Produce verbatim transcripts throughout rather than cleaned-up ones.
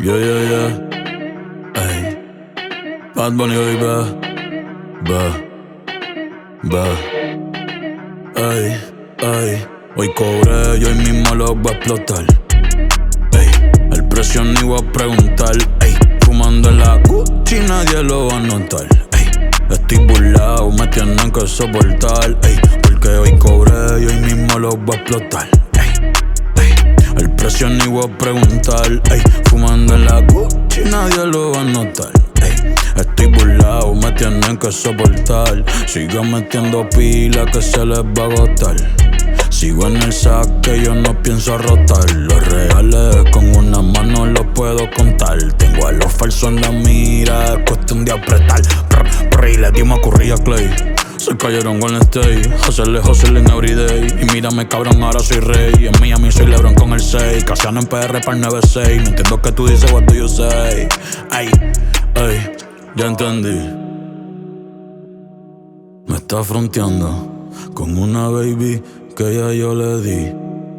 Yeah, yeah, yeah. Ey. Bad Bunny, baby. Ba, ba. Ey, ey. Hoy cobré y hoy mismo lo voy a explotar. Ey. El precio ni voy a preguntar. Ey. Fumando en la Gucci, nadie lo va a notar. Ey. Estoy burlado, me tienen que soportar. Ey. Porque hoy cobré y hoy mismo lo voy a explotar. El precio ni voy a preguntar, ey. Fumando en la Gucci, nadie lo va a notar, ey. Estoy burlado, me tienen que soportar. Sigo metiendo pila que se les va a agotar. Sigo en el saque, yo no pienso rotar. Los reales con una mano los puedo contar. Tengo a los falsos en la mira, es cuestión de apretar. Prr, prr, y le dimos a Curry a Clay. Se cayeron con el stay, hacerle hustling everyday. Y mírame cabrón, ahora soy rey. En Miami soy Lebron con el seis. Casiano en P R para el nueve seis. No entiendo que tú dices, what do you say. Ay, ay, ya entendí. Me está fronteando con una baby que ya yo le di.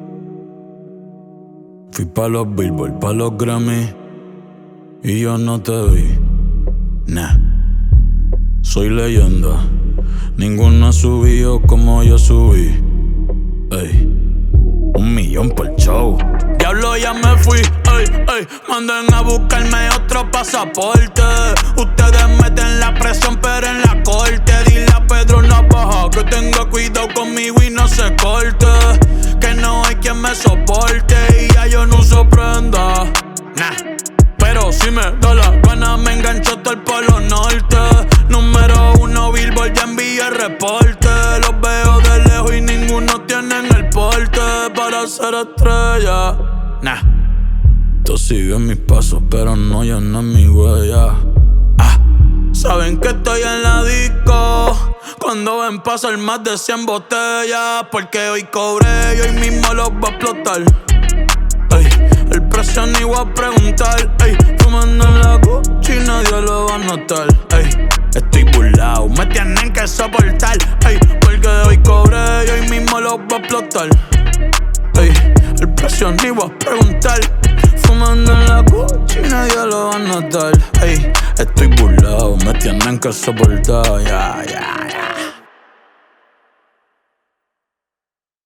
Fui pa' los Billboard, pa' los Grammy y yo no te vi. Nah, soy leyenda. Ninguno ha subido como yo subí. Ey, un millón por show. Diablo, ya me fui. Ey, ey, manden a buscarme otro pasaporte. Ustedes meten la presión, pero en la corte. Dile a Pedro Navaja que tenga cuidado conmigo y no se corte. Que no hay quien me soporte y ya yo no uso prenda. Nah. Pero si me da la gana me engancho todo el polo norte. Número uno Billboard, ya envié reporte. Los veo de lejos y ninguno tiene el porte para ser estrella. Nah. Tú sigues mis pasos pero no llenas mi huella. Ah. Saben que estoy en la disco cuando ven pasar más de cien botellas. Porque hoy cobré y hoy mismo los voy a explotar. Ey, el precio ni voy a preguntar, ey. Fumando en la Gucci, nadie lo va a notar, ey. Estoy burlado, me tienen que soportar, ey. Porque hoy cobré y hoy mismo lo voy a explotar, ey. El precio ni voy a preguntar. Fumando en la Gucci, nadie lo va a notar, ey. Estoy burlado, me tienen que soportar, ya, yeah, ya. Yeah.